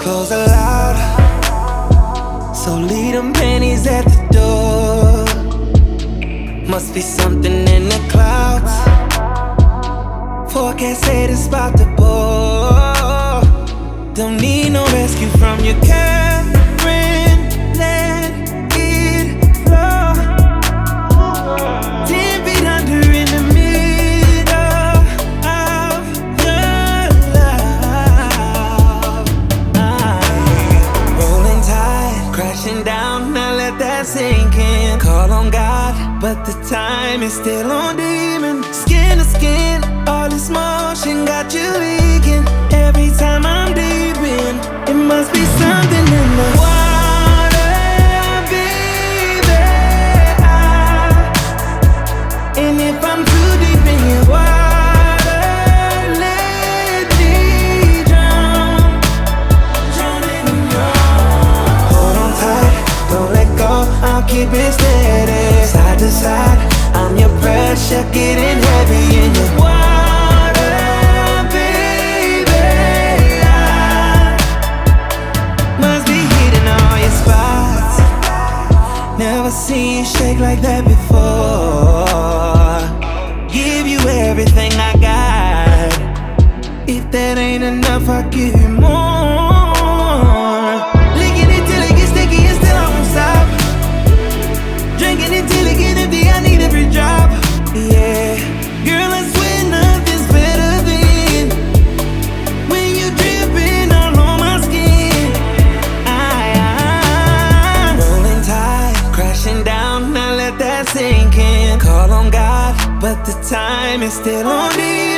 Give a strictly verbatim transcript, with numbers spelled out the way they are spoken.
close aloud, so leave them panties at the door. Must be something in the clouds. Forecast said it's about to pour. Don't need no rescue from your Karen. Let it flow. Ten feet under in the middle of your love. I'm rolling tide, crashing down. Now let that sink in. Call on God, but the time is still on demon. Skin to skin, all this motion got you leaking. Every time I'm deep in, it must be something in the water, baby. I, and if I'm too deep in your water, let me drown, drown in your. Hold on tight, don't let go, I'll keep it steady. Side to side, I'm your pressure, getting heavy in your water, baby. I must be hitting all your spots. Never seen you shake like that before. Give you everything I got. If that ain't enough, I'll give you more. Licking it till it gets sticky and still I won't stop. Drinking it till it get empty, I need every drop. Yeah, girl, I swear nothing's better than when you dripping all on my skin. I, I, rolling tide, crashing down, now let that sink in. Call on God, but the time is still on me.